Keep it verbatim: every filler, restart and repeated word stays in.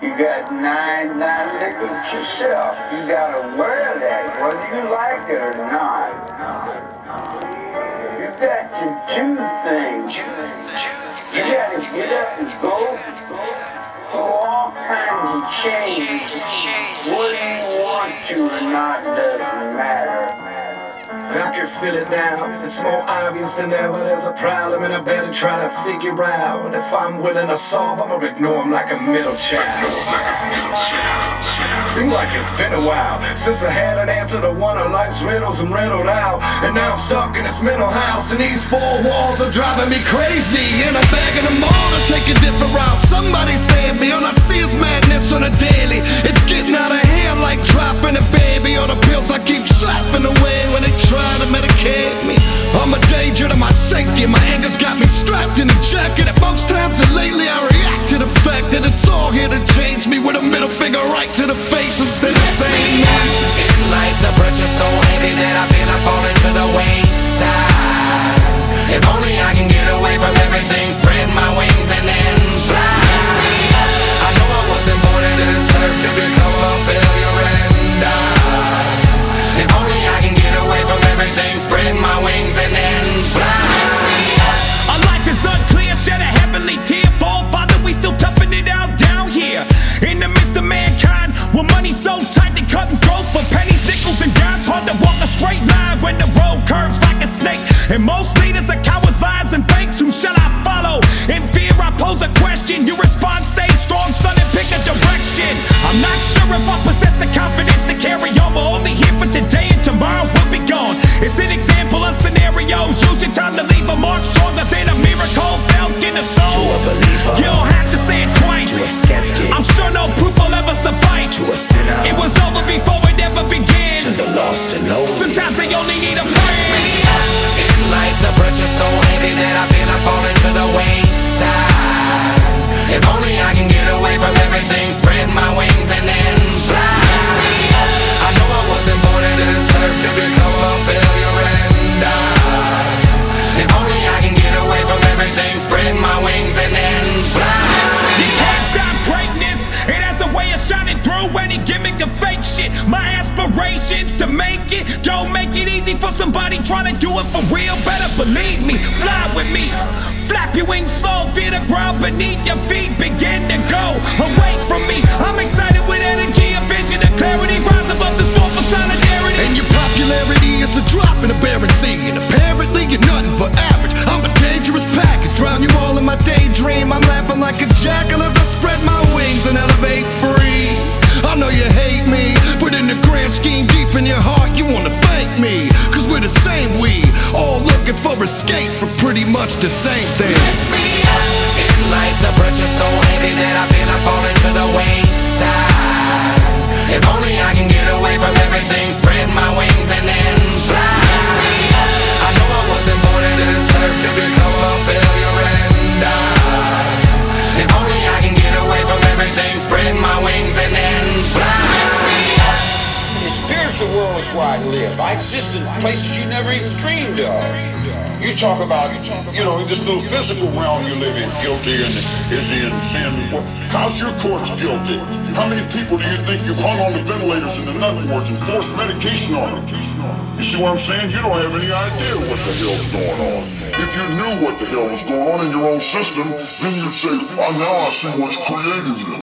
You got nine nine liquids yourself. You gotta wear that, whether you like it or not. You got to do things. You gotta get up and go through all kinds of changes. Whether you want to or not doesn't matter. I can feel it now, it's more obvious than ever. There's a problem and I better try to figure out. If I'm willing to solve, I'ma ignore him like a middle child. Seems like it's been a while since I had an answer to one of life's riddles I'm riddled out. And now I'm stuck in this mental house, and these four walls are driving me crazy. And I'm begging them all to take a different route. Somebody save me, all I see is madness on a daily. It's getting out of hand like dropping a baby. All the pills I keep slapping away when they try to medicate me. I'm a danger to my safety, and my anger's got me strapped in a jacket. At most times and lately I react to the fact that it's all here to change me, with a middle finger right to the face instead of saying that. In life the pressure's so heavy that I feel I'm falling to the wayside. If only I can get away from everything, spread my wings and then fly. I know I wasn't born to deserve to become a failure and die. If only I can get away from everything, spread my wings and then fly. Our life is unclear, shed a heavenly tear. For Father, we still toughing it out down here in the midst of mankind. With money so tight they cutting throats for pennies, nickels, and dimes. Hard to walk a straight line when the road curves like a snake. And most leaders are cowards, lies, and fakes. Who shall I follow? In fear I pose a question. You respond, stay strong, son, and pick a direction. I'm not sure if I possess the confidence to carry on. We're only here for today, and tomorrow we'll be gone. It's an example of scenarios. Use your time to leave a mark stronger than a miracle felt in a soul. To a believer, you don't have to say it twice. to a skeptic, I'm sure no proof will ever suffice. to a sinner, It was over before it ever began. to the lost and lonely. Sometimes they only need a friend. In life the pressure's so heavy that I feel I'm falling to the wayside. If only I can get away from everything, spread my wings and then fly. I know I wasn't born to deserve to become a failure and die. If only I can get away from everything, spread my wings and then fly. You can't stop greatness. It has a way of shining through any gimmick of fake shit. My aspirations to make it don't make it easy for somebody trying to do it for real. Better believe me, fly with me. Flap your wings slow, feel the ground beneath your feet. Begin to go away from me. I'm excited with energy, a vision, and clarity. Rise above the storm for solidarity. And your popularity is a drop in a barren sea, and apparently you're nothing but average. I'm a dangerous package, drown you all in my daydream. I'm laughing like a jackal as I spread my wings and elevate free. I know you hate me, but in the grand scheme, deep in your heart, you wanna thank me. Cause we're the same, we all looking for escape from pretty much the same things. In life the pressure's so heavy that I feel I'm falling to the wayside. If only I can get away from everything, spread my wings and then fly. I know I wasn't born to deserve to become a failure and die. If only I can get away from everything, spread my wings and then fly. The spiritual world is where I live. I exist in places you never even dreamed of. You talk about, you know, this little physical realm you live in, guilty and is he in sin? Well, how's your courts guilty? How many people do you think you've hung on the ventilators in the nut wards and forced medication on them? You see what I'm saying? You don't have any idea what the hell's going on. If you knew what the hell was going on in your own system, then you'd say, oh, now I see what's created you.